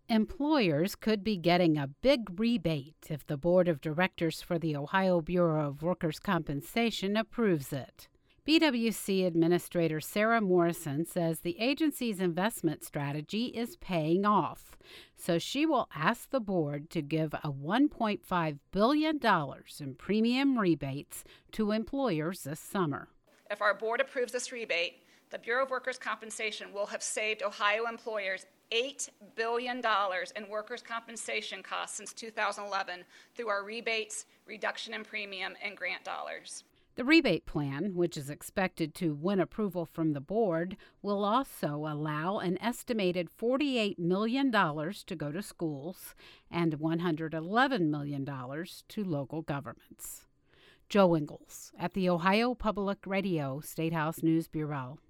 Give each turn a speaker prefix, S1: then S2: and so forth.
S1: Employers could be getting a big rebate if the board of directors for the Ohio Bureau of Workers' Compensation approves it. BWC Administrator Sarah Morrison says the agency's investment strategy is paying off, so she will ask the board to give a $1.5 billion in premium rebates to employers this summer.
S2: If our board approves this rebate, the Bureau of Workers' Compensation will have saved Ohio employers $8 billion in workers' compensation costs since 2011 through our rebates, reduction in premium, and grant dollars.
S1: The rebate plan, which is expected to win approval from the board, will also allow an estimated $48 million to go to schools and $111 million to local governments. Joe Ingles at the Ohio Public Radio State House News Bureau.